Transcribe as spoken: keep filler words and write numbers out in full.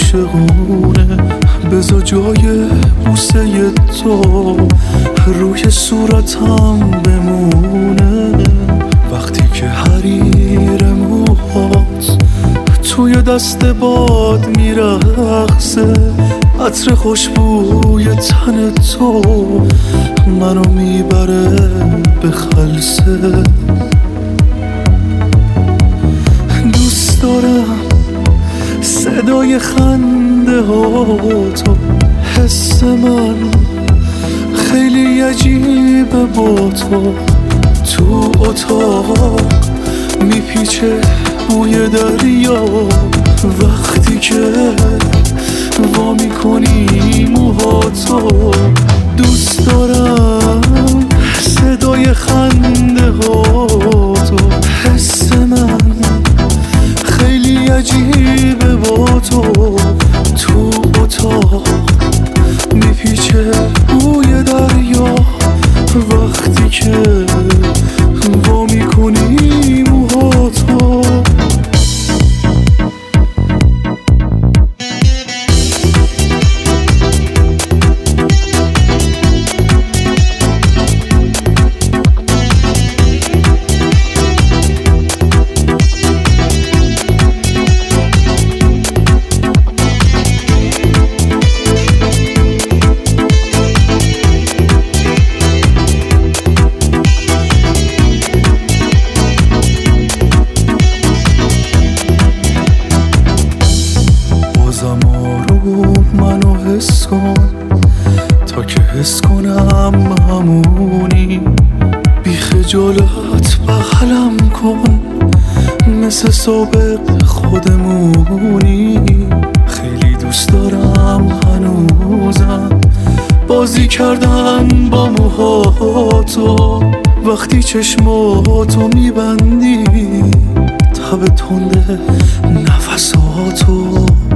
عاشقونه، بذار جای بوسه تو روی صورتم بمونه. وقتی که حریر موهات توی دست باد میرقصه، عطر خوشبوی تن تو منو میبره به خلسه. دوست دارم صدای خنده هاتو، حس من خیلی عجیبه با تو. تو اتاق میپیچه بوی دریا، وقتی که وا میکنی موهاتو. دوست دارم صدای خنده هاتو، حس من خیلی عجیبه با تو. تو اتاق میپیچه بوی دریا، وقتی که وا میکنی موهاتو. منو حس کن تا که حس کنم همونی، بی خجالت بغلم کن مثل سابق خودمونی. خیلی دوست دارم هنوزم بازی کردن با موهاتو، وقتی چشماتو میبندی تب تنده نفساتو.